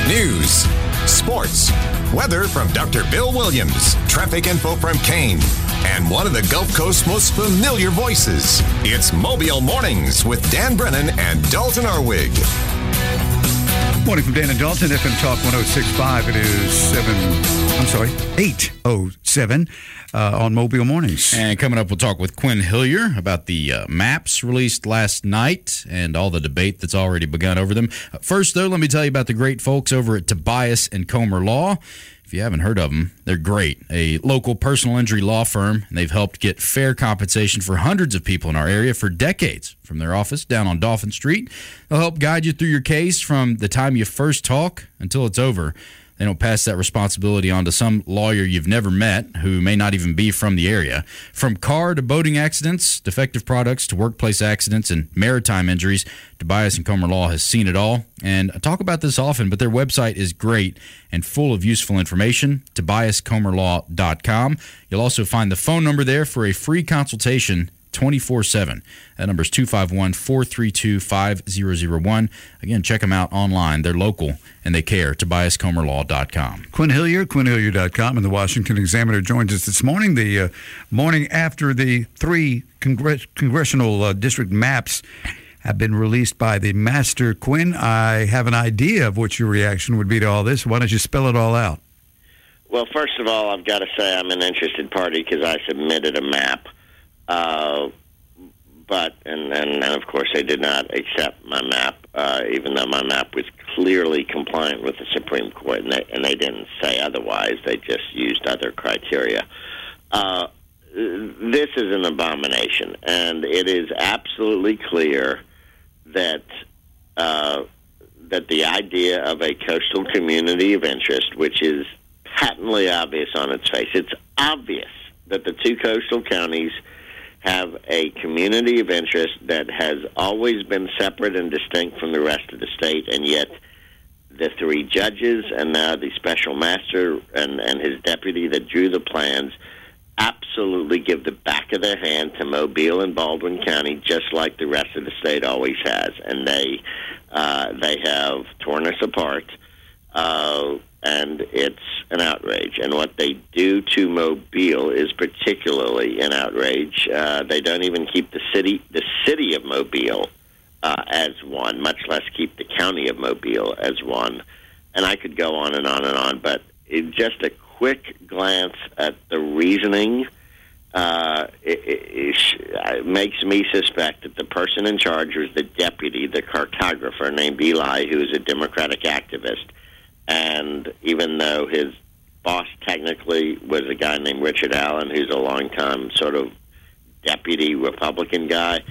News, sports, weather from Dr. Bill Williams, traffic info from Kane, and one of the Gulf Coast's most familiar voices. It's Mobile Mornings with Dan Brennan and Dalton Arwig. Morning from Dan and Dalton, FM Talk 106.5. It is 8:07 on Mobile Mornings. And coming up, we'll talk with Quinn Hillier about the maps released last night and all the debate that's already begun over them. First, though, let me tell you about the great folks over at Tobias & Comer Law. If you haven't heard of them, they're great. A local personal injury law firm, and they've helped get fair compensation for hundreds of people in our area for decades. From their office down on Dolphin Street, they'll help guide you through your case from the time you first talk until it's over. They don't pass that responsibility on to some lawyer you've never met who may not even be from the area. From car to boating accidents, defective products to workplace accidents and maritime injuries, Tobias & Comer Law has seen it all. And I talk about this often, but their website is great and full of useful information, TobiasComerLaw.com. You'll also find the phone number there for a free consultation 24/7. That number is 251-432-5001. Again, check them out online. They're local and they care. TobiasComerLaw.com. Quinn Hillier, QuinnHillier.com, and the Washington Examiner joins us this morning. The morning after the three congressional district maps have been released by the master. Quinn, I have an idea of what your reaction would be to all this. Why don't you spell it all out? Well, first of all, I've got to say I'm an interested party because I submitted a map. But of course, they did not accept my map, even though my map was clearly compliant with the Supreme Court, and they didn't say otherwise. They just used other criteria. This is an abomination, and it is absolutely clear that that the idea of a coastal community of interest, which is patently obvious on its face, it's obvious that the two coastal counties have a community of interest that has always been separate and distinct from the rest of the state, and yet the three judges and now the special master and his deputy that drew the plans absolutely give the back of their hand to Mobile and Baldwin County, just like the rest of the state always has. And they have torn us apart, and it's an outrage. And what they do to Mobile is particularly an outrage. They don't even keep the city of Mobile as one, much less keep the county of Mobile as one. And I could go on and on and on, but just a quick glance at the reasoning it makes me suspect that the person in charge was the deputy, the cartographer named Eli, who is a Democratic activist. And even though his boss technically was a guy named Richard Allen, who's a longtime sort of deputy Republican guy,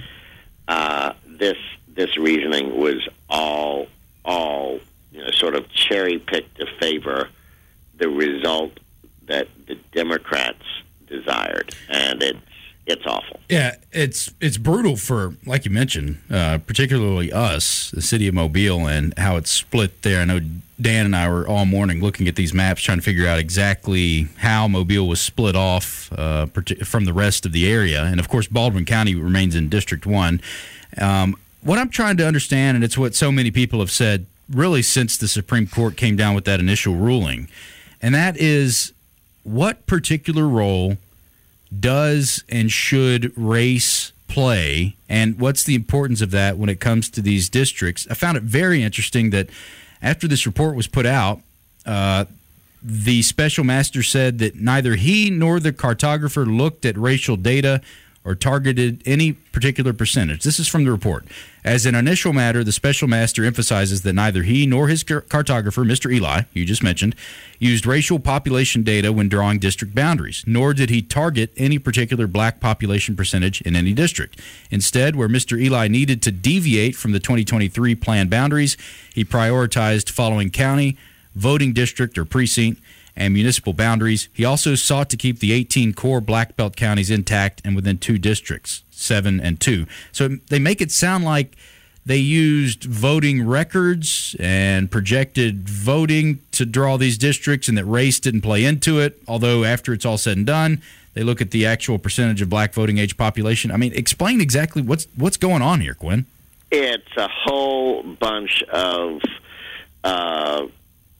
this reasoning was all sort of cherry-picked to favor the result that the Democrats desired, and it's awful. Yeah, it's brutal for, like you mentioned, particularly us, the city of Mobile, and how it's split there. I know Dan and I were all morning looking at these maps, trying to figure out exactly how Mobile was split off from the rest of the area. And, of course, Baldwin County remains in District 1. What I'm trying to understand, and it's what so many people have said really since the Supreme Court came down with that initial ruling, and that is what particular role does and should race play, and what's the importance of that when it comes to these districts? I found it very interesting that after this report was put out, the special master said that neither he nor the cartographer looked at racial data or targeted any particular percentage. This is from the report. As an initial matter, the special master emphasizes that neither he nor his cartographer, Mr. Eli, you just mentioned, used racial population data when drawing district boundaries, nor did he target any particular black population percentage in any district. Instead, where Mr. Eli needed to deviate from the 2023 plan boundaries, he prioritized following county, voting district or precinct, and municipal boundaries. He also sought to keep the 18 core black belt counties intact and within two districts, 7 and 2. So they make it sound like they used voting records and projected voting to draw these districts, and that race didn't play into it, although after it's all said and done, they look at the actual percentage of black voting age population. I mean, explain exactly what's going on here, Quinn. It's a whole bunch of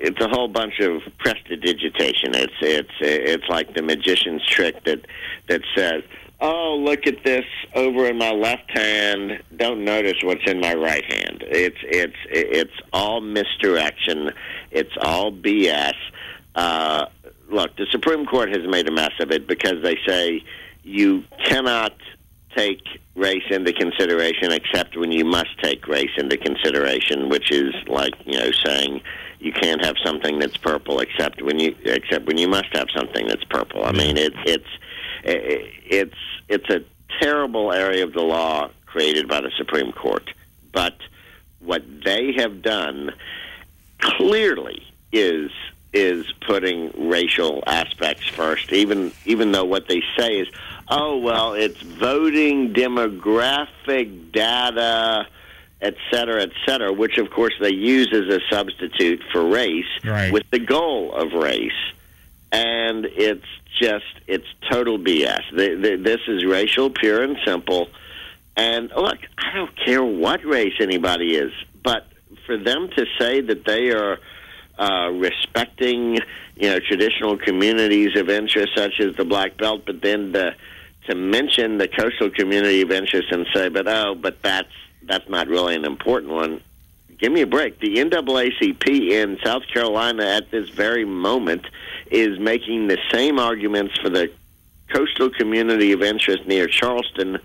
it's a whole bunch of prestidigitation. It's like the magician's trick that says, "Oh, look at this over in my left hand. Don't notice what's in my right hand." It's all misdirection. It's all BS. Look, the Supreme Court has made a mess of it because they say you cannot take race into consideration except when you must take race into consideration, which is like, saying you can't have something that's purple except when you must have something that's purple. I mean, it's a terrible area of the law created by the Supreme Court. But what they have done clearly is putting racial aspects first, even though what they say is, oh, well, it's voting demographic data, et cetera, which, of course, they use as a substitute for race with the goal of race. And it's total BS. This is racial, pure and simple. And, look, I don't care what race anybody is, but for them to say that they are respecting, traditional communities of interest such as the Black Belt, but then to mention the coastal community of interest and say, but that's not really an important one. Give me a break. The NAACP in South Carolina at this very moment is making the same arguments for the coastal community of interest near Charleston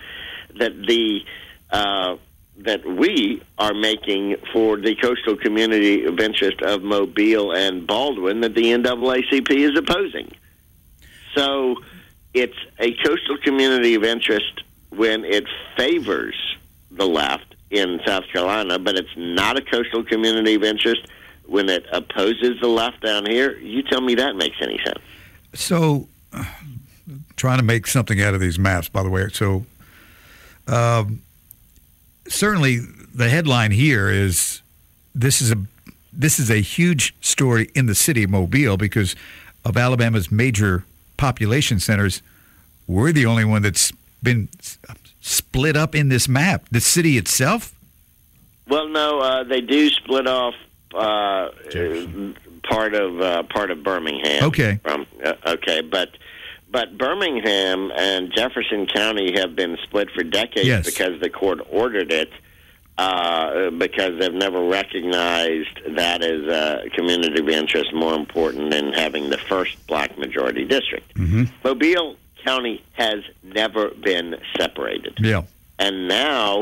that we are making for the coastal community of interest of Mobile and Baldwin that the NAACP is opposing. So it's a coastal community of interest when it favors the left in South Carolina, but it's not a coastal community of interest when it opposes the left down here. You tell me that makes any sense. So, trying to make something out of these maps, by the way. So, certainly the headline here is this is a huge story in the city of Mobile because of Alabama's major population centers. We're the only one that's been split up in this map. The city itself? Well, no, they do split off part of Birmingham. Okay. But Birmingham and Jefferson County have been split for decades because the court ordered it because they've never recognized that as a community of interest more important than having the first black majority district. Mm-hmm. Mobile County has never been separated. Yeah. And now,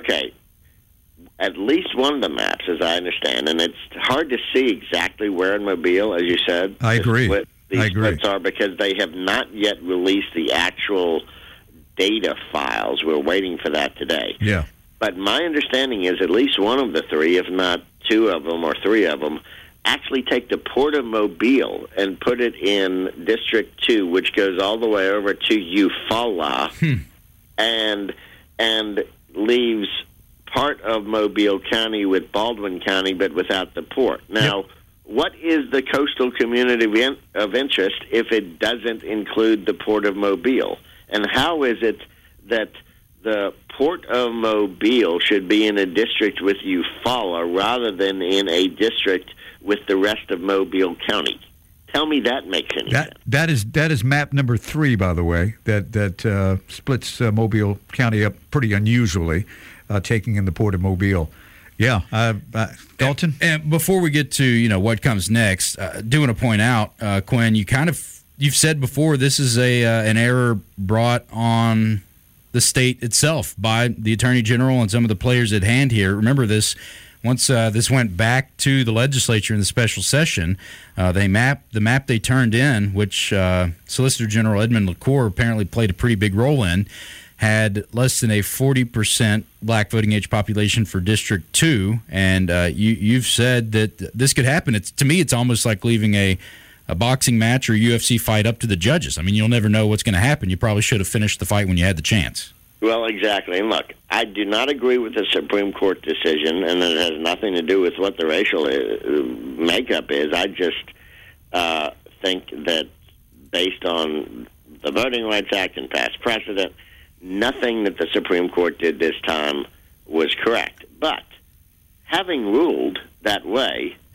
at least one of the maps, as I understand, and it's hard to see exactly where in Mobile, as you said. I agree. These splits are because they have not yet released the actual data files. We're waiting for that today. Yeah. But my understanding is at least one of the three, if not two of them or three of them, actually take the Port of Mobile and put it in District 2, which goes all the way over to Eufaula and leaves part of Mobile County with Baldwin County, but without the port. Now, what is the coastal community of interest if it doesn't include the Port of Mobile? And how is it that the Port of Mobile should be in a district with Eufaula rather than in a district with the rest of Mobile County? Tell me that makes any sense. That is map number 3, by the way, that splits Mobile County up pretty unusually, taking in the Port of Mobile. Yeah, Dalton? And before we get to what comes next, do want to point out, Quinn, you've said before this is an error brought on the state itself by the Attorney General and some of the players at hand here. Remember this. Once this went back to the legislature in the special session, the map they turned in, which Solicitor General Edmund LaCour apparently played a pretty big role in, had less than a 40% black voting age population for District 2. And you've said that this could happen. To me, it's almost like leaving a boxing match or UFC fight up to the judges. I mean, you'll never know what's going to happen. You probably should have finished the fight when you had the chance. Well, exactly. And look, I do not agree with the Supreme Court decision, and it has nothing to do with what the racial makeup is. I just think that based on the Voting Rights Act and past precedent, nothing that the Supreme Court did this time was correct. But having ruled that way,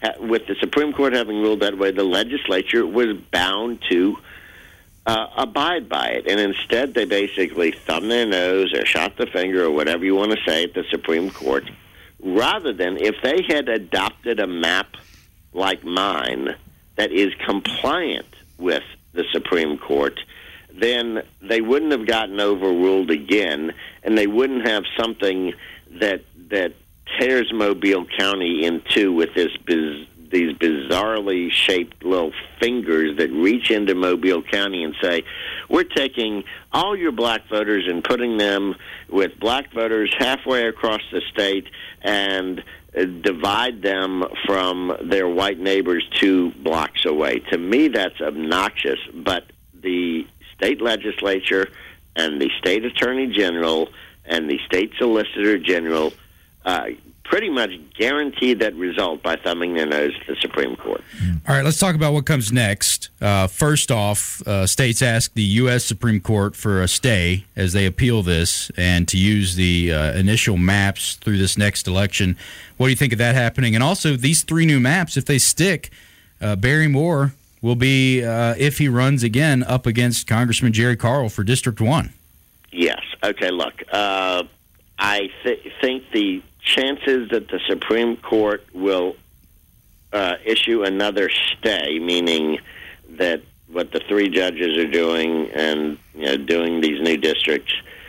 with the Supreme Court having ruled that way, the legislature was bound to abide by it. And instead, they basically thumbed their nose or shot the finger or whatever you want to say at the Supreme Court, rather than if they had adopted a map like mine that is compliant with the Supreme Court, then they wouldn't have gotten overruled again, and they wouldn't have something that tears Mobile County in two with these bizarrely shaped little fingers that reach into Mobile County and say, we're taking all your black voters and putting them with black voters halfway across the state and divide them from their white neighbors 2 blocks away. To me, that's obnoxious, but the state legislature and the state attorney general and the state solicitor general pretty much guaranteed that result by thumbing their nose at the Supreme Court. All right, let's talk about what comes next. First off, states ask the U.S. Supreme Court for a stay as they appeal this and to use the initial maps through this next election. What do you think of that happening? And also, these 3 new maps, if they stick, Barry Moore will be, if he runs again, up against Congressman Jerry Carl for District 1. Yes. Okay, look, I think the chances that the Supreme Court will issue another stay, meaning that what the 3 judges are doing and doing these new districts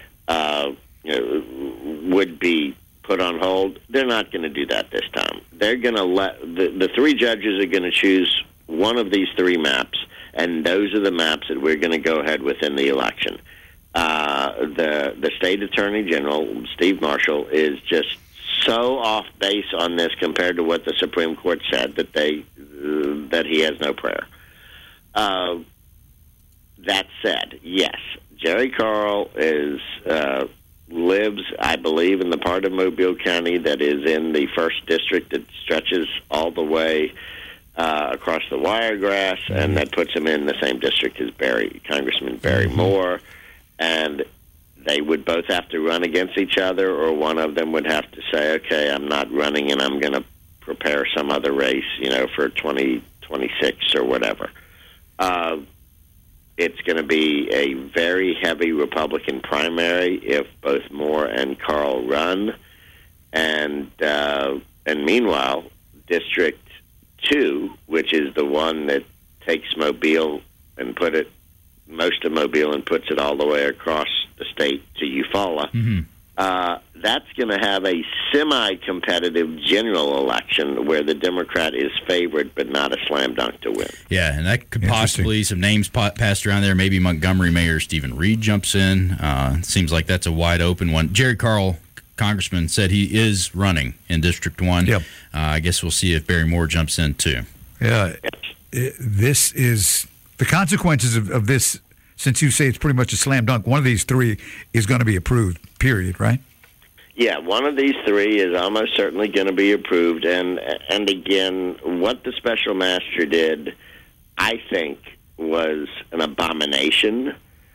would be put on hold. They're not going to do that this time. They're going to let the 3 judges are going to choose one of these 3 maps, and those are the maps that we're going to go ahead with in the election. The state attorney general, Steve Marshall, is just so off base on this compared to what the Supreme Court said that he has no prayer. That said, yes, Jerry Carl lives, I believe, in the part of Mobile County that is in the 1st District that stretches all the way across the Wiregrass, and that puts him in the same district as Congressman Barry Moore, and they would both have to run against each other, or one of them would have to say, okay, I'm not running and I'm going to prepare some other race, for 2026 or whatever. It's going to be a very heavy Republican primary if both Moore and Carl run. And meanwhile, District 2, which is the one that takes Mobile and most of Mobile and puts it all the way across the state to Eufaula, that's going to have a semi-competitive general election where the Democrat is favored but not a slam dunk to win. Yeah, and that could possibly, some names passed around there. Maybe Montgomery Mayor Stephen Reed jumps in. Seems like that's a wide open one. Jerry Carl, Congressman, said he is running in District 1. Yep. I guess we'll see if Barry Moore jumps in too. Yeah, this is the consequences of this. Since you say it's pretty much a slam dunk, one of these 3 is going to be approved, period, right? Yeah, one of these 3 is almost certainly going to be approved. And again, what the special master did, I think, was an abomination.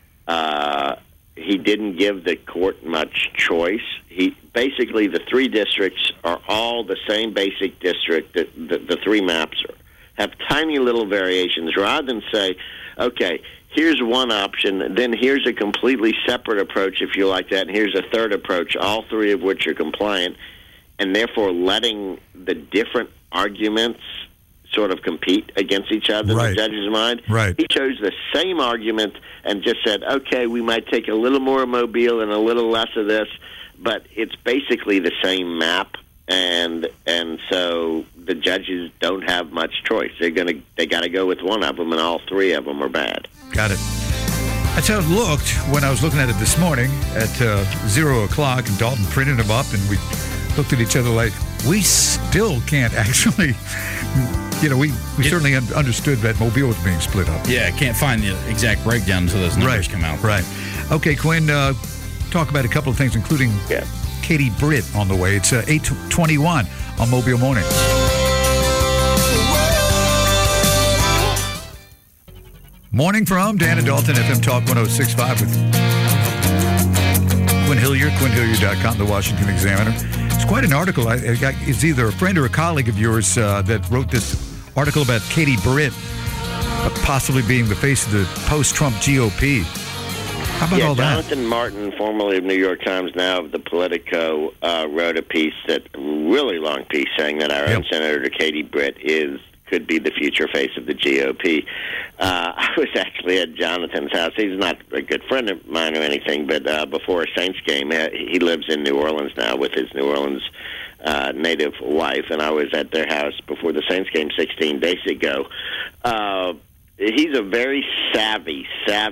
He didn't give the court much choice. Basically, the 3 districts are all the same basic district. The 3 maps have tiny little variations. Rather than say, okay, here's one option, then here's a completely separate approach, if you like that, and here's a third approach, all 3 of which are compliant, and therefore letting the different arguments sort of compete against each other in the judge's mind. Right. He chose the same argument and just said, okay, we might take a little more of Mobile and a little less of this, but it's basically the same map, and so the judges don't have much choice. They got to go with one of them, and all 3 of them are bad. Got it. That's how it looked when I was looking at it this morning at 0 o'clock, and Dalton printed them up, and we looked at each other like, we still can't actually, we certainly understood that Mobile was being split up. Yeah, can't find the exact breakdown until those numbers come out. Right. Okay, Quinn, talk about a couple of things, including Katie Britt on the way. It's 8:21 on Mobile Mornings. Morning from Dan and Dalton, FM Talk 106.5 with Quinn Hillier, QuinnHillier.com, the Washington Examiner. It's quite an article. It's either a friend or a colleague of yours that wrote this article about Katie Britt possibly being the face of the post-Trump GOP. How about all that? Jonathan Martin, formerly of New York Times, now of the Politico, wrote a really long piece, saying that our own Senator Katie Britt could be the future face of the GOP. I was actually at Jonathan's house. He's not a good friend of mine or anything, but before a Saints game, he lives in New Orleans now with his New Orleans native wife, and I was at their house before the Saints game 16 days ago. He's a very savvy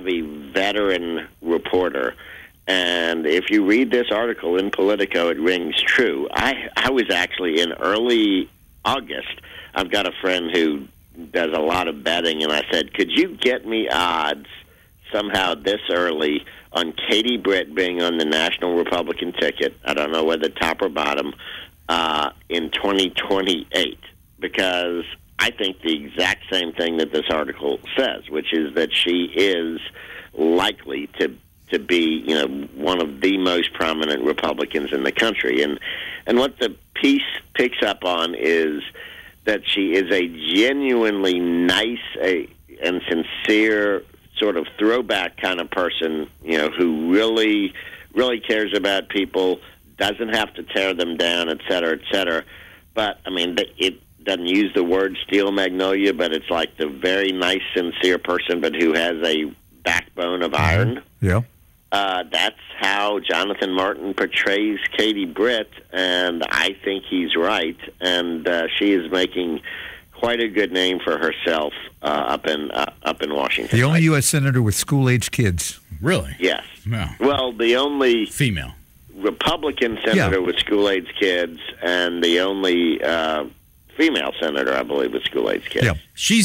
veteran reporter, and if you read this article in Politico, it rings true. I was actually in early August. I've got a friend who does a lot of betting, and I said, could you get me odds somehow this early on Katie Britt being on the National Republican ticket, I don't know whether top or bottom, in 2028? Because I think the exact same thing that this article says, which is that she is likely to be, one of the most prominent Republicans in the country. And what the piece picks up on is that she is a genuinely nice and sincere sort of throwback kind of person, who really, really cares about people, doesn't have to tear them down, et cetera, et cetera. But, it doesn't use the word steel magnolia, but it's like the very nice, sincere person, but who has a backbone of iron. Yeah. That's how Jonathan Martin portrays Katie Britt, and I think he's right. And she is making quite a good name for herself up in Washington. The only U.S. senator with school-age kids. Really? Yes. Yeah. Well, the only female Republican senator with school-age kids, and the only female senator, I believe, with school-age kids. Yeah. She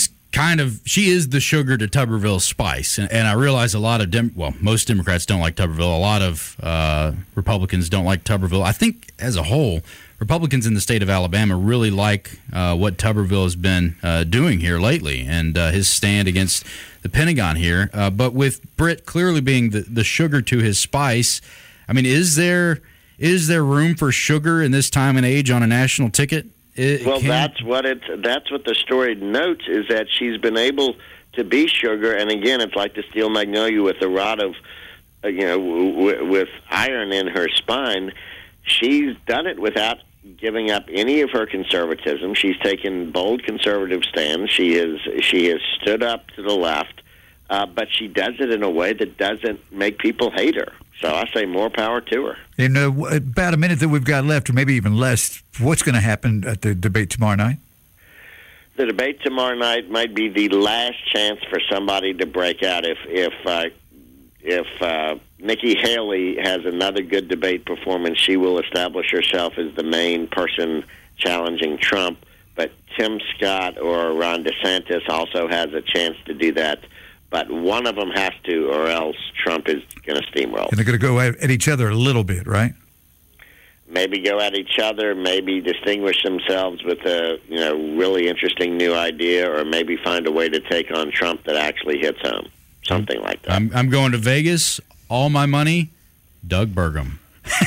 is the sugar to Tuberville's spice. And I realize a lot of, most Democrats don't like Tuberville. A lot of Republicans don't like Tuberville. I think as a whole, Republicans in the state of Alabama really like what Tuberville has been doing here lately and his stand against the Pentagon here. But with Britt clearly being the sugar to his spice, is there room for sugar in this time and age on a national ticket? That's what the story notes, is that she's been able to be sugar, and again, it's like the steel magnolia with a rod of, with iron in her spine. She's done it without giving up any of her conservatism. She's taken bold conservative stands. She has stood up to the left, but she does it in a way that doesn't make people hate her. So I say more power to her. In about a minute that we've got left, or maybe even less, what's going to happen at the debate tomorrow night? The debate tomorrow night might be the last chance for somebody to break out. If Nikki Haley has another good debate performance, she will establish herself as the main person challenging Trump. But Tim Scott or Ron DeSantis also has a chance to do that. But one of them has to, or else Trump is going to steamroll. And they're going to go at each other a little bit, right? Maybe go at each other, maybe distinguish themselves with a really interesting new idea, or maybe find a way to take on Trump that actually hits home. Something like that. I'm going to Vegas. All my money, Doug Burgum.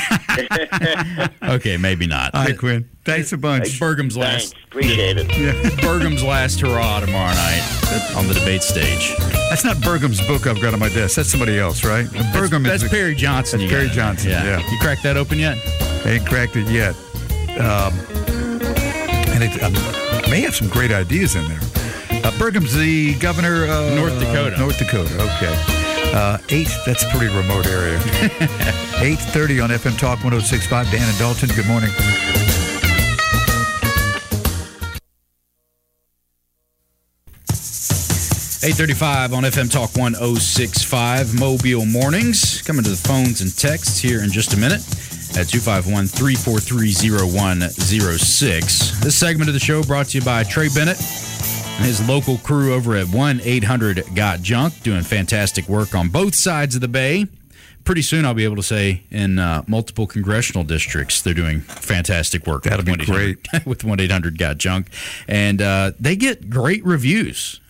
Okay, maybe not. All right, Quinn. Thanks a bunch. Burgum's last. Thanks. Appreciate it. Yeah. Burgum's last hurrah tomorrow night on the debate stage. That's not Burgum's book I've got on my desk. That's somebody else, right? Burgum that's Perry Johnson. That's Perry Johnson, yeah. You cracked that open yet? I ain't cracked it yet. And it may have some great ideas in there. Burgum's the governor of North Dakota. North Dakota, okay. 8, that's a pretty remote area. 8:30 on FM Talk 106.5. Dan and Dalton, good morning. $8:35 on FM Talk 106.5. Mobile Mornings. Coming to the phones and texts here in just a minute at 251-343-0106. This segment of the show brought to you by Trey Bennett and his local crew over at 1-800-GOT-JUNK, doing fantastic work on both sides of the bay. Pretty soon I'll be able to say in multiple congressional districts they're doing fantastic work. That'll be great. With 1-800-GOT-JUNK. And they get great reviews.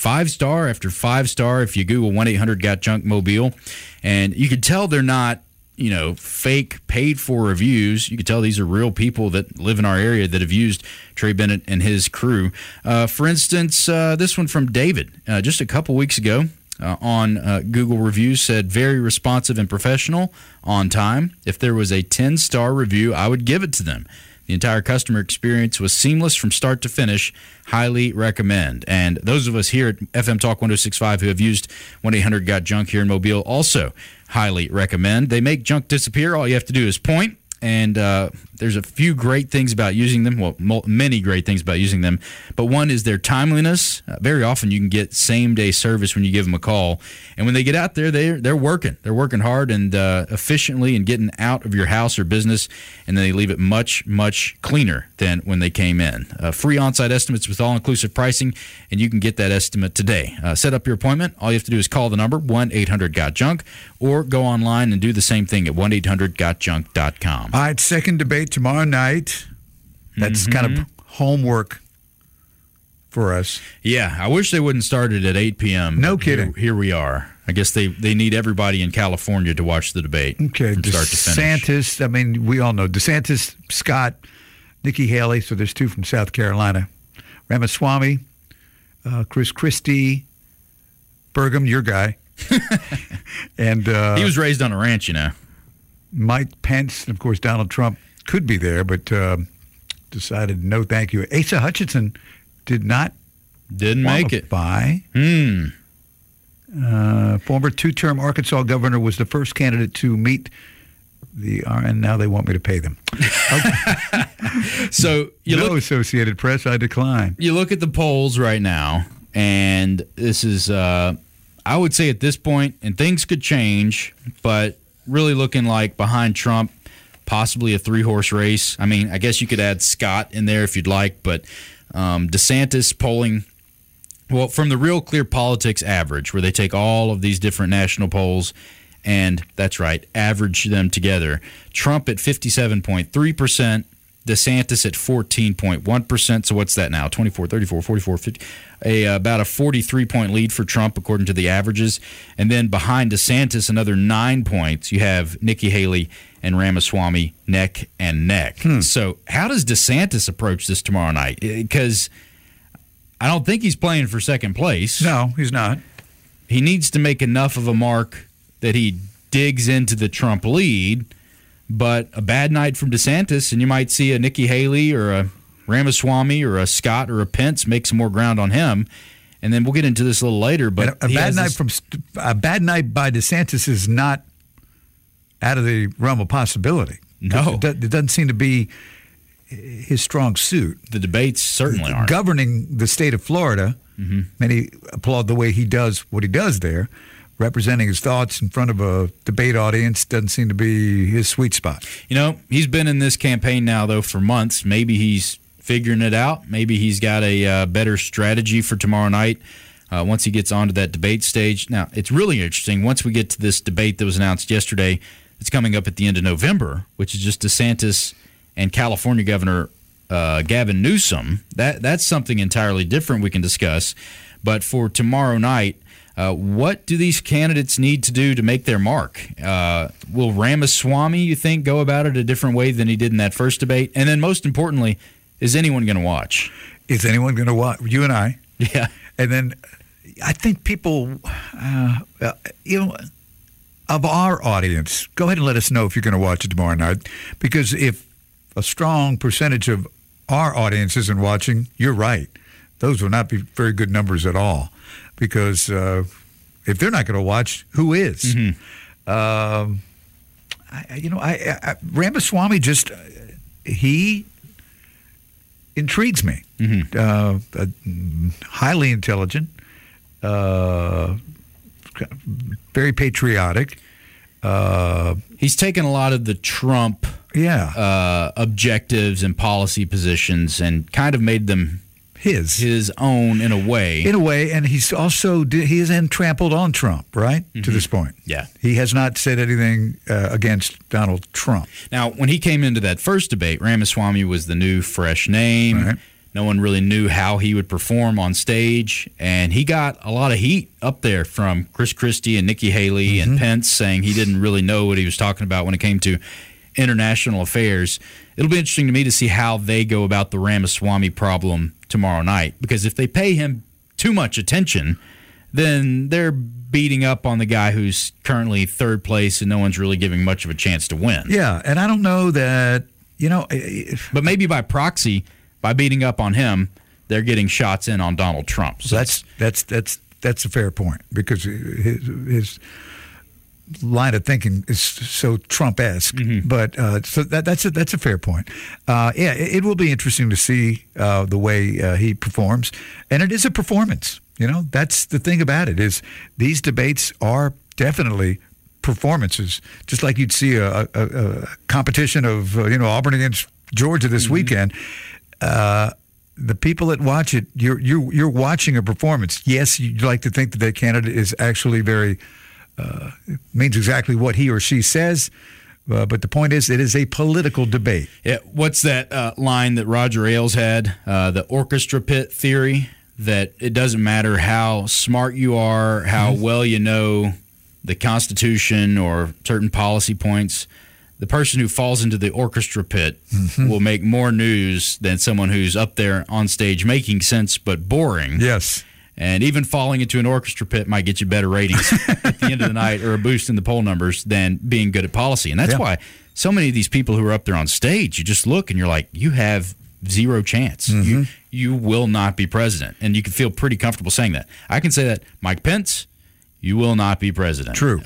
5-star after 5-star if you Google 1-800-GOT-JUNK Mobile. And you can tell they're not fake paid-for reviews. You can tell these are real people that live in our area that have used Trey Bennett and his crew. For instance, this one from David just a couple weeks ago on Google Reviews said, very responsive and professional, on time. If there was a 10-star review, I would give it to them. The entire customer experience was seamless from start to finish. Highly recommend. And those of us here at FM Talk 106.5 who have used 1-800-GOT-JUNK here in Mobile also highly recommend. They make junk disappear. All you have to do is point. And there's a few great things about using them. Well, many great things about using them. But one is their timeliness. Very often you can get same-day service when you give them a call. And when they get out there, they're working. They're working hard and efficiently and getting out of your house or business. And then they leave it much, much cleaner than when they came in. Free on-site estimates with all-inclusive pricing, and you can get that estimate today. Set up your appointment. All you have to do is call the number, 1-800-GOT-JUNK, or go online and do the same thing at 1-800-GOT-JUNK.com. All right, second debate tomorrow night. That's kind of homework for us. Yeah, I wish they wouldn't start it at 8 p.m. No kidding. Here we are. I guess they need everybody in California to watch the debate from start to finish. DeSantis, I mean, we all know DeSantis, Scott, Nikki Haley, so there's two from South Carolina. Ramaswamy, Chris Christie, Burgum, your guy. And he was raised on a ranch, Mike Pence, and of course Donald Trump could be there, but decided no thank you. Asa Hutchinson didn't make it. Former two-term Arkansas governor was the first candidate to meet and now they want me to pay them. Okay. So Associated Press, I decline. You look at the polls right now, and this is, I would say at this point, and things could change, but really looking like behind Trump, possibly a three-horse race. I mean, I guess you could add Scott in there if you'd like, but DeSantis polling, well, from the Real Clear Politics average, where they take all of these different national polls and, that's right, average them together. Trump at 57.3%, DeSantis at 14.1%. So what's that now? 24, 34, 44, 50. About a 43-point lead for Trump, according to the averages. And then behind DeSantis, another 9 points, you have Nikki Haley and Ramaswamy neck and neck. So how does DeSantis approach this tomorrow night? Because I don't think he's playing for second place. No, he's not. He needs to make enough of a mark that he digs into the Trump lead. But a bad night from DeSantis, and you might see a Nikki Haley or a Ramaswamy or a Scott or a Pence make some more ground on him. And then we'll get into this a little later. But a bad night by DeSantis is not out of the realm of possibility. No. It doesn't seem to be his strong suit. The debates certainly aren't. Governing the state of Florida, many applaud the way he does what he does there. Representing his thoughts in front of a debate audience doesn't seem to be his sweet spot. He's been in this campaign now, though, for months. Maybe he's figuring it out. Maybe he's got a better strategy for tomorrow night once he gets onto that debate stage. Now, it's really interesting. Once we get to this debate that was announced yesterday, it's coming up at the end of November, which is just DeSantis and California Governor Gavin Newsom. That's something entirely different we can discuss. But for tomorrow night, what do these candidates need to do to make their mark? Will Ramaswamy, you think, go about it a different way than he did in that first debate? And then most importantly, is anyone going to watch? Is anyone going to watch? You and I. Yeah. And then I think people, of our audience, go ahead and let us know if you're going to watch it tomorrow night. Because if a strong percentage of our audience isn't watching, you're right. Those will not be very good numbers at all. Because if they're not going to watch, who is? Ramaswamy just he intrigues me. Highly intelligent, very patriotic. He's taken a lot of the Trump objectives and policy positions and kind of made them his own in a way. And he hasn't trampled on Trump, right? To this point. Yeah. He has not said anything against Donald Trump. Now, when he came into that first debate, Ramaswamy was the new, fresh name. Right. No one really knew how he would perform on stage, and he got a lot of heat up there from Chris Christie and Nikki Haley and Pence, saying he didn't really know what he was talking about when it came to international affairs. It'll be interesting to me to see how they go about the Ramaswamy problem tomorrow night, because if they pay him too much attention, then they're beating up on the guy who's currently third place and no one's really giving much of a chance to win. Yeah, and I don't know that, but maybe by proxy, by beating up on him, they're getting shots in on Donald Trump. So that's a fair point, because his line of thinking is so Trump-esque. But so that's a fair point. It will be interesting to see the way he performs, and it is a performance. That's the thing about it, is these debates are definitely performances, just like you'd see a competition of Auburn against Georgia this weekend. The people that watch it, you're watching a performance. Yes, you'd like to think that the candidate is actually very means exactly what he or she says, but the point is, it is a political debate. Yeah, what's that line that Roger Ailes had? The orchestra pit theory, that it doesn't matter how smart you are, how well you know the Constitution or certain policy points. The person who falls into the orchestra pit will make more news than someone who's up there on stage making sense but boring. Yes. And even falling into an orchestra pit might get you better ratings at the end of the night, or a boost in the poll numbers, than being good at policy. And that's why so many of these people who are up there on stage, you just look and you're like, you have zero chance. You will not be president. And you can feel pretty comfortable saying that. I can say that. Mike Pence, you will not be president. True.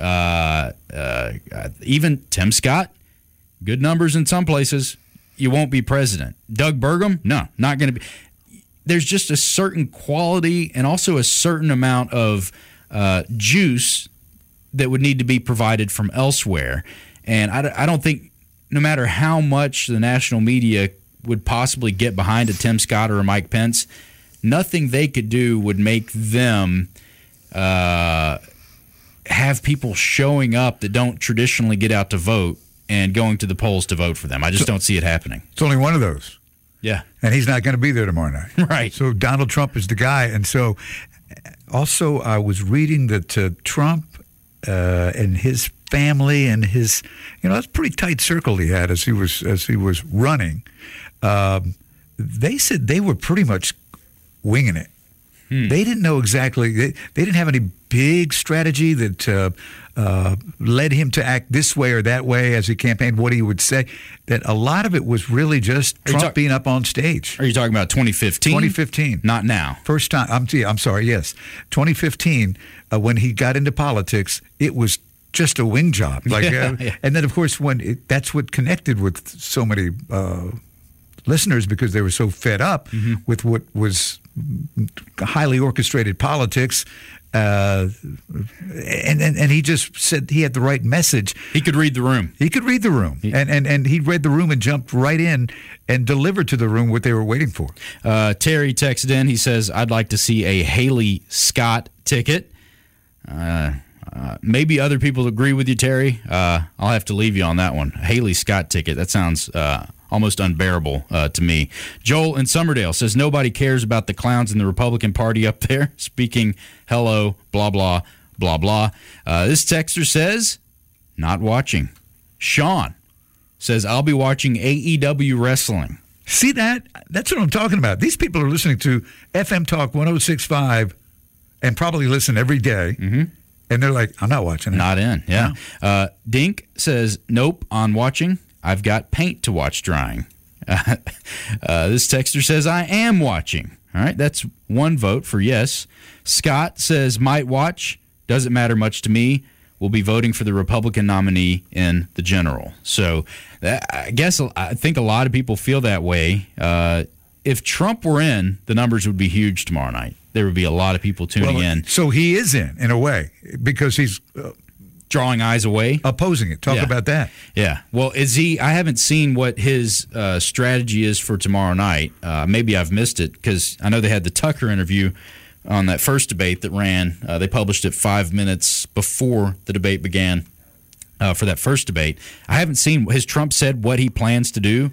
Even Tim Scott, good numbers in some places, you won't be president. Doug Burgum, no, not going to be. There's just a certain quality and also a certain amount of juice that would need to be provided from elsewhere. And I don't think, no matter how much the national media would possibly get behind a Tim Scott or a Mike Pence, nothing they could do would make them have people showing up that don't traditionally get out to vote and going to the polls to vote for them. I just don't see it happening. It's only one of those. Yeah. And he's not going to be there tomorrow night. Right. So Donald Trump is the guy. And so also I was reading that Trump and his family and his, that's a pretty tight circle he had as he was running. They said they were pretty much winging it. They didn't know exactly. They didn't have any big strategy that led him to act this way or that way as he campaigned, what he would say. That a lot of it was really just Trump being up on stage. Are you talking about 2015? 2015. Not now. First time. I'm sorry, yes. 2015, when he got into politics, it was just a wing job. And then, of course, that's what connected with so many listeners, because they were so fed up with what was highly orchestrated politics, and he just said he had the right message. He could read the room. And he read the room and jumped right in and delivered to the room what they were waiting for. Terry texted in. He says, "I'd like to see a Haley Scott ticket." Maybe other people agree with you, Terry. I'll have to leave you on that one. Haley Scott ticket. That sounds almost unbearable to me. Joel in Summerdale says nobody cares about the clowns in the Republican Party up there speaking hello, blah, blah, blah, blah. This texter says, not watching. Sean says, I'll be watching AEW wrestling. See that? That's what I'm talking about. These people are listening to FM Talk 106.5 and probably listen every day. And they're like, I'm not watching it. Not in, yeah. No. Dink says, nope, on watching. I've got paint to watch drying. This texter says, I am watching. All right, that's one vote for yes. Scott says, might watch. Doesn't matter much to me. We'll be voting for the Republican nominee in the general. So I think a lot of people feel that way. If Trump were in, the numbers would be huge tomorrow night. There would be a lot of people tuning in. So he is in a way, because he's drawing eyes away, opposing it. Talk about that. Yeah. Well, is he? I haven't seen what his strategy is for tomorrow night. Maybe I've missed it, because I know they had the Tucker interview on that first debate that ran. They published it 5 minutes before the debate began for that first debate. I haven't seen. Has Trump said what he plans to do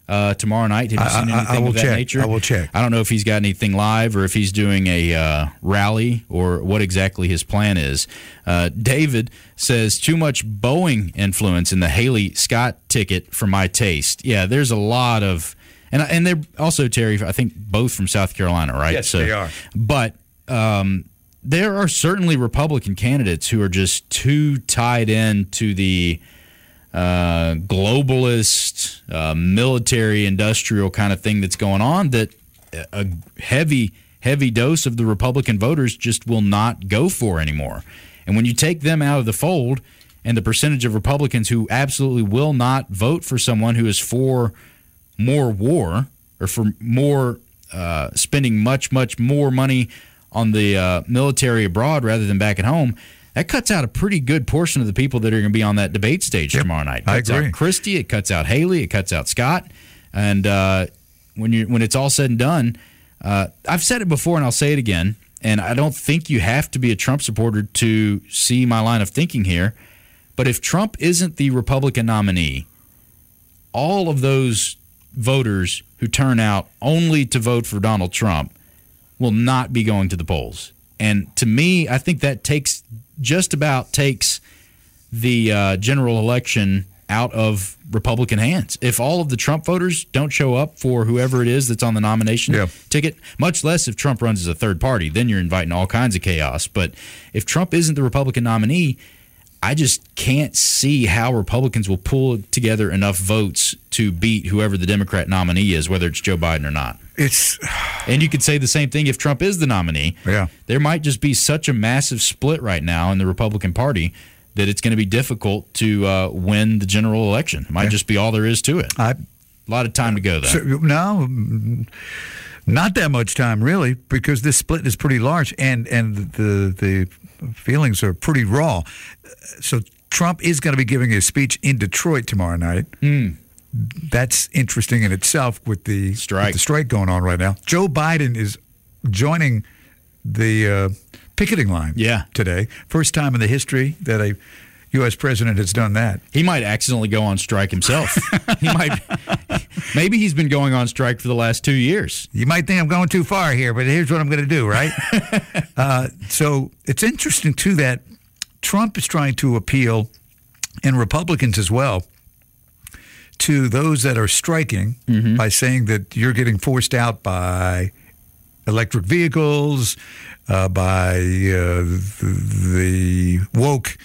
tomorrow night? Have you seen anything of that nature? I will check. I don't know if he's got anything live or if he's doing a rally or what exactly his plan is. David says, too much Boeing influence in the Haley Scott ticket for my taste. Yeah, there's a lot of – and they're also, Terry, I think both from South Carolina, right? Yes, they are. But there are certainly Republican candidates who are just too tied into the – globalist, military, industrial kind of thing that's going on that a heavy dose of the Republican voters just will not go for anymore. And when you take them out of the fold and the percentage of Republicans who absolutely will not vote for someone who is for more war or for more spending much more money on the military abroad rather than back at home, that cuts out a pretty good portion of the people that are going to be on that debate stage tomorrow night. It cuts out Christie, it cuts out Haley, it cuts out Scott. And when it's all said and done, I've said it before and I'll say it again, and I don't think you have to be a Trump supporter to see my line of thinking here, but if Trump isn't the Republican nominee, all of those voters who turn out only to vote for Donald Trump will not be going to the polls. And to me, I think that takes the general election out of Republican hands. If all of the Trump voters don't show up for whoever it is that's on the nomination ticket, much less if Trump runs as a third party, then you're inviting all kinds of chaos. But if Trump isn't the Republican nominee, I just can't see how Republicans will pull together enough votes to beat whoever the Democrat nominee is, whether it's Joe Biden or not. And you could say the same thing if Trump is the nominee. Yeah. There might just be such a massive split right now in the Republican Party that it's going to be difficult to win the general election. It might just be all there is to it. A lot of time to go, though. No, not that much time, really, because this split is pretty large, and the feelings are pretty raw. So Trump is going to be giving a speech in Detroit tomorrow night. That's interesting in itself with the strike going on right now. Joe Biden is joining the picketing line today. First time in the history that a U.S. president has done that. He might accidentally go on strike himself. Maybe he's been going on strike for the last 2 years. You might think I'm going too far here, but here's what I'm going to do, right? So it's interesting, too, that Trump is trying to appeal, and Republicans as well, to those that are striking by saying that you're getting forced out by electric vehicles, by the woke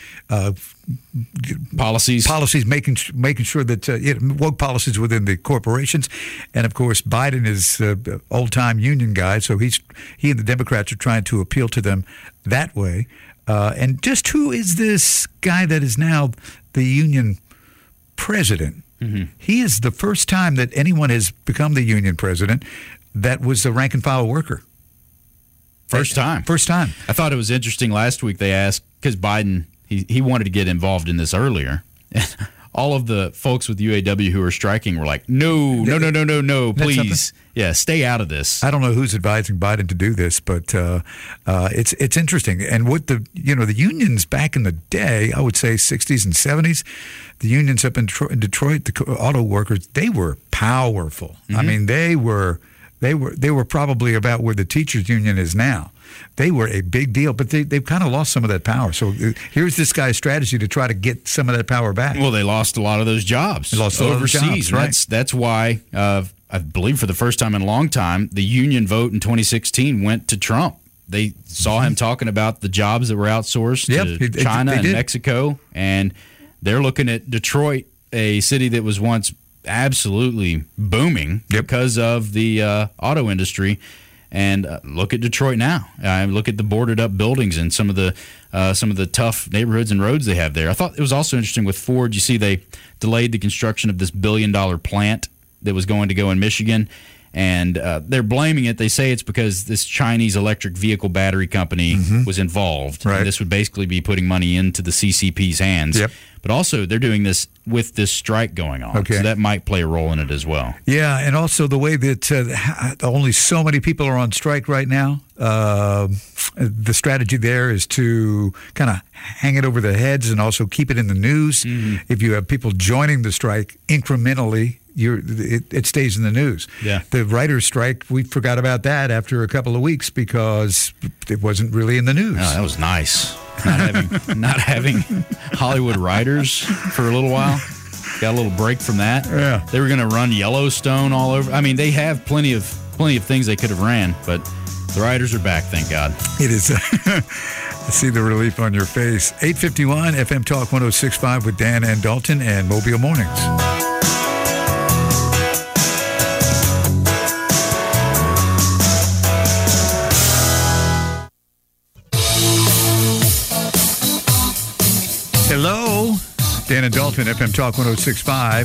policies, making sure that woke policies within the corporations, and of course Biden is an old-time union guy, so he and the Democrats are trying to appeal to them that way. And just who is this guy that is now the union president? He is the first time that anyone has become the union president that was a rank and file worker. First time. I thought it was interesting last week they asked, because Biden, he wanted to get involved in this earlier. All of the folks with UAW who are striking were like, no, please. Yeah, stay out of this. I don't know who's advising Biden to do this, but it's interesting. And what the unions back in the day, I would say 60s and 70s, the unions up in Detroit, the auto workers, they were powerful. I mean, they were probably about where the teachers union is now. They were a big deal, but they've kind of lost some of that power. So here's this guy's strategy to try to get some of that power back. Well, they lost a lot of those jobs. They lost overseas. Right? That's why I believe for the first time in a long time, the union vote in 2016 went to Trump. They saw him talking about the jobs that were outsourced to China and Mexico, and they're looking at Detroit, a city that was once absolutely booming because of the auto industry. And look at Detroit now. Look at the boarded up buildings and some of the tough neighborhoods and roads they have there. I thought it was also interesting with Ford. You see, they delayed the construction of this $1 billion plant that was going to go in Michigan, and they're blaming it. They say it's because this Chinese electric vehicle battery company was involved. Right. And this would basically be putting money into the CCP's hands. Yep. But also, they're doing this with this strike going on. Okay. So that might play a role in it as well. Yeah, and also the way that only so many people are on strike right now. The strategy there is to kind of hang it over their heads and also keep it in the news. If you have people joining the strike incrementally, it stays in the news. Yeah. The writers' strike, we forgot about that after a couple of weeks because it wasn't really in the news. Oh, that was nice. Not having Hollywood writers for a little while. Got a little break from that. Yeah. They were going to run Yellowstone all over. I mean, they have plenty of things they could have ran, but the writers are back, thank God. It is. I see the relief on your face. 851 FM Talk 106.5 with Dan and Dalton and Mobile Mornings. Hello, Dan and Dalton, FM Talk 106.5.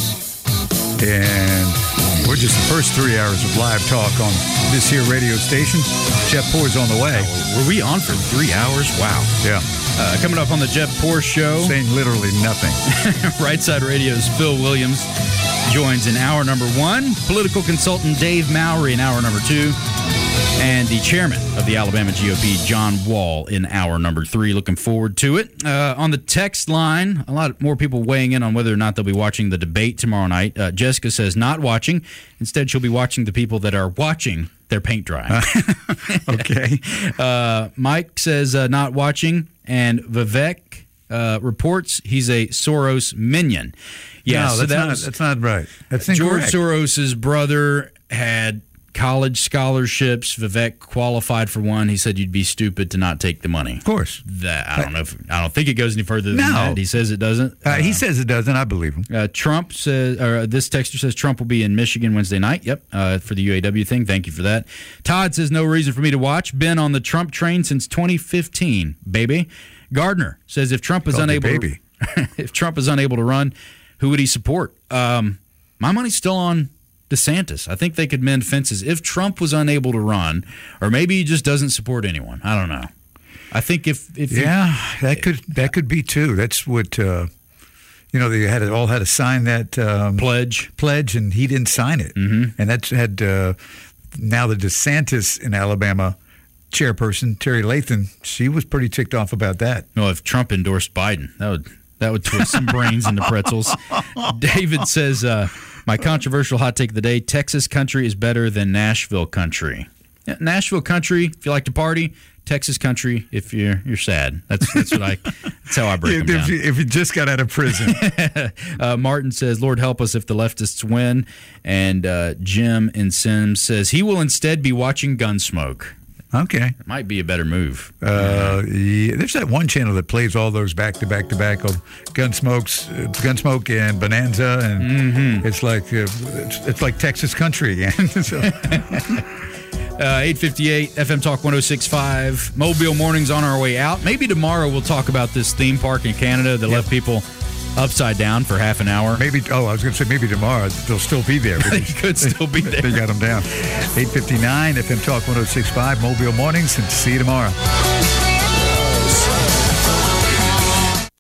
And we're just the first 3 hours of live talk on this here radio station. Jeff Poor's on the way. Were we on for 3 hours? Wow. Yeah. Coming up on the Jeff Poor Show. Saying literally nothing. Right Side Radio's Phil Williams joins in hour number 1. Political consultant Dave Mowry in hour number 2. And the chairman of the Alabama GOP, John Wall, in hour number 3. Looking forward to it. On the text line, a lot more people weighing in on whether or not they'll be watching the debate tomorrow night. Jessica says not watching. Instead, she'll be watching the people that are watching their paint dry. Okay. Mike says not watching. And Vivek reports he's a Soros minion. Yeah, no, that's not right. That's incorrect. George Soros's brother had college scholarships. Vivek qualified for one. He said you'd be stupid to not take the money. Of course. I don't think it goes any further than that. He says it doesn't. He says it doesn't. I believe him. Trump says, or this texter says Trump will be in Michigan Wednesday night. Yep, for the UAW thing. Thank you for that. Todd says no reason for me to watch. Been on the Trump train since 2015, baby. Gardner says if Trump is unable to run, who would he support? My money's still on DeSantis. I think they could mend fences if Trump was unable to run, or maybe he just doesn't support anyone. I don't know. I think if that could be too. That's what they all had to sign that pledge, and he didn't sign it, and that's had now the DeSantis in Alabama chairperson Terry Lathan. She was pretty ticked off about that. No, if Trump endorsed Biden, that would twist some brains into pretzels. David says. My controversial hot take of the day, Texas country is better than Nashville country. Yeah, Nashville country, if you like to party. Texas country, if you're sad. That's how I break them down. If you just got out of prison. Martin says, Lord help us if the leftists win. And Jim in Sims says, he will instead be watching Gunsmoke. Okay. It might be a better move. Yeah, there's that one channel that plays all those back to back of Gunsmoke and Bonanza, and it's like Texas country again. 858 FM Talk 106.5. Mobile Mornings on our way out. Maybe tomorrow we'll talk about this theme park in Canada that left people upside down for half an hour. I was going to say maybe tomorrow they'll still be there. They could still be there. They got them down. 859 FM Talk 106.5 Mobile Mornings, and see you tomorrow.